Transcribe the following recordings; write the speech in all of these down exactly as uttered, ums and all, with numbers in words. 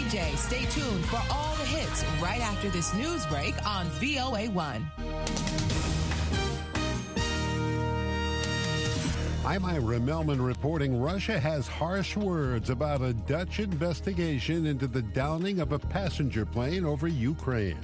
J. Stay tuned for all the hits right after this news break on V O A one. I'm Ira Melman reporting Russia has harsh words about a Dutch investigation into the downing of a passenger plane over Ukraine.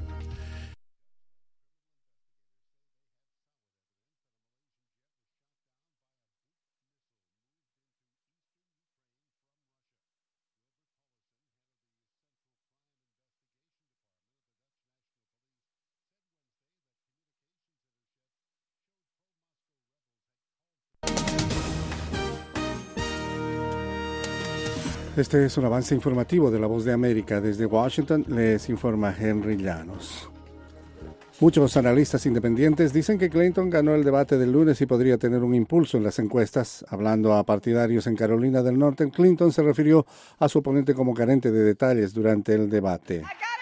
Este es un avance informativo de La Voz de América. Desde Washington les informa Henry Llanos. Muchos analistas independientes dicen que Clinton ganó el debate del lunes y podría tener un impulso en las encuestas. Hablando a partidarios en Carolina del Norte, Clinton se refirió a su oponente como carente de detalles durante el debate.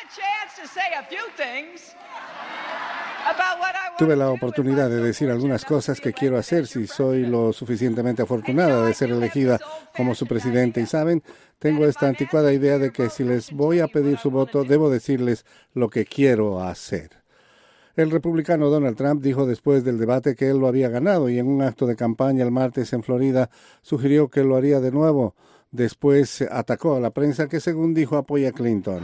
Tuve la oportunidad de decir algunas cosas que quiero hacer si soy lo suficientemente afortunada de ser elegida como su presidente. Y saben, tengo esta anticuada idea de que si les voy a pedir su voto, debo decirles lo que quiero hacer. El republicano Donald Trump dijo después del debate que él lo había ganado y en un acto de campaña el martes en Florida sugirió que lo haría de nuevo. Después atacó a la prensa que, según dijo, apoya a Clinton.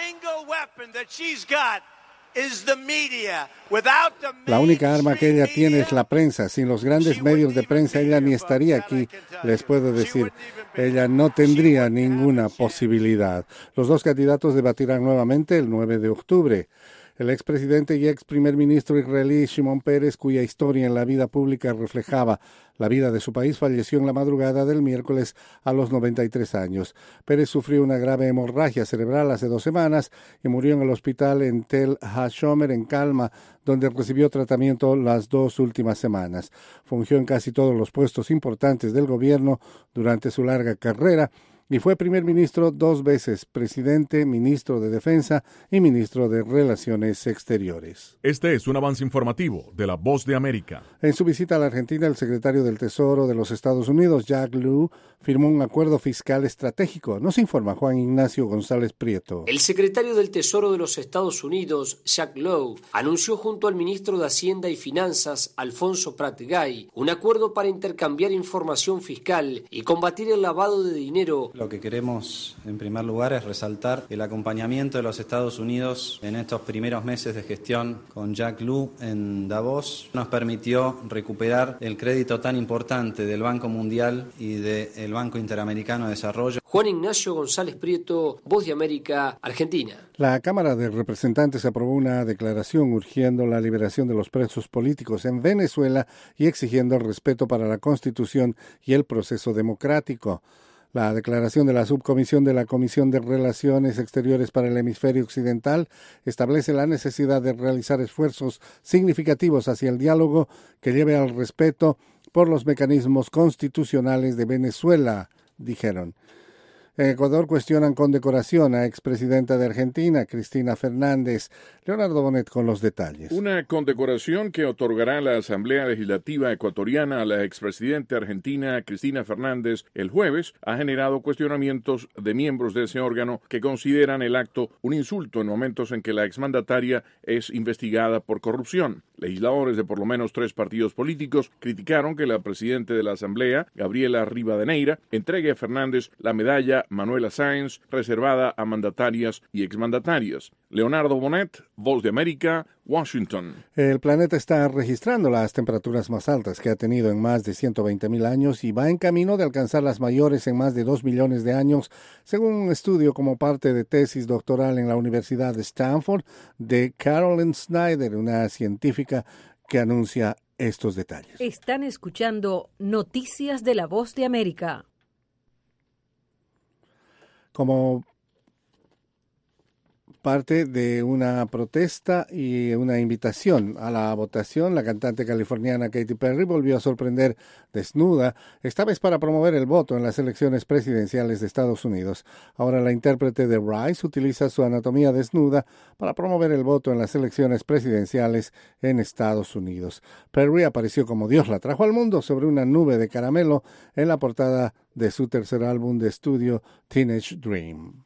La única arma que ella tiene es la prensa. Sin los grandes medios de prensa, ella ni estaría aquí. Les puedo decir, ella no tendría ninguna posibilidad. Los dos candidatos debatirán nuevamente el nueve de octubre. El expresidente y ex primer ministro israelí Shimon Peres, cuya historia en la vida pública reflejaba la vida de su país, falleció en la madrugada del miércoles a los noventa y tres años. Pérez sufrió una grave hemorragia cerebral hace dos semanas y murió en el hospital en Tel HaShomer, en Calma, donde recibió tratamiento las dos últimas semanas. Fungió en casi todos los puestos importantes del gobierno durante su larga carrera y fue primer ministro dos veces, presidente, ministro de Defensa y ministro de Relaciones Exteriores. Este es un avance informativo de La Voz de América. En su visita a la Argentina, el secretario del Tesoro de los Estados Unidos, Jack Lew, firmó un acuerdo fiscal estratégico. Nos informa Juan Ignacio González Prieto. El secretario del Tesoro de los Estados Unidos, Jack Lew, anunció junto al ministro de Hacienda y Finanzas, Alfonso Prat Gay, un acuerdo para intercambiar información fiscal y combatir el lavado de dinero. Lo que queremos, en primer lugar, es resaltar el acompañamiento de los Estados Unidos en estos primeros meses de gestión con Jack Lew en Davos. Nos permitió recuperar el crédito tan importante del Banco Mundial y del Banco Interamericano de Desarrollo. Juan Ignacio González Prieto, Voz de América, Argentina. La Cámara de Representantes aprobó una declaración urgiendo la liberación de los presos políticos en Venezuela y exigiendo el respeto para la Constitución y el proceso democrático. La declaración de la Subcomisión de la Comisión de Relaciones Exteriores para el Hemisferio Occidental establece la necesidad de realizar esfuerzos significativos hacia el diálogo que lleve al respeto por los mecanismos constitucionales de Venezuela, dijeron. En Ecuador cuestionan condecoración a expresidenta de Argentina, Cristina Fernández. Leonardo Bonet con los detalles. Una condecoración que otorgará la Asamblea Legislativa ecuatoriana a la expresidenta argentina, Cristina Fernández, el jueves, ha generado cuestionamientos de miembros de ese órgano que consideran el acto un insulto en momentos en que la exmandataria es investigada por corrupción. Legisladores de por lo menos tres partidos políticos criticaron que la presidenta de la Asamblea, Gabriela Rivadeneira, entregue a Fernández la medalla Manuela Sáenz, reservada a mandatarias y exmandatarias. Leonardo Bonet, Voz de América, Washington. El planeta está registrando las temperaturas más altas que ha tenido en más de ciento veinte mil años y va en camino de alcanzar las mayores en más de dos millones de años, según un estudio como parte de tesis doctoral en la Universidad de Stanford de Carolyn Snyder, una científica que anuncia estos detalles. Están escuchando Noticias de la Voz de América. Como parte de una protesta y una invitación a la votación, la cantante californiana Katy Perry volvió a sorprender desnuda, esta vez para promover el voto en las elecciones presidenciales de Estados Unidos. Ahora la intérprete de Rise utiliza su anatomía desnuda para promover el voto en las elecciones presidenciales en Estados Unidos. Perry apareció como Dios la trajo al mundo sobre una nube de caramelo en la portada de su tercer álbum de estudio, Teenage Dream.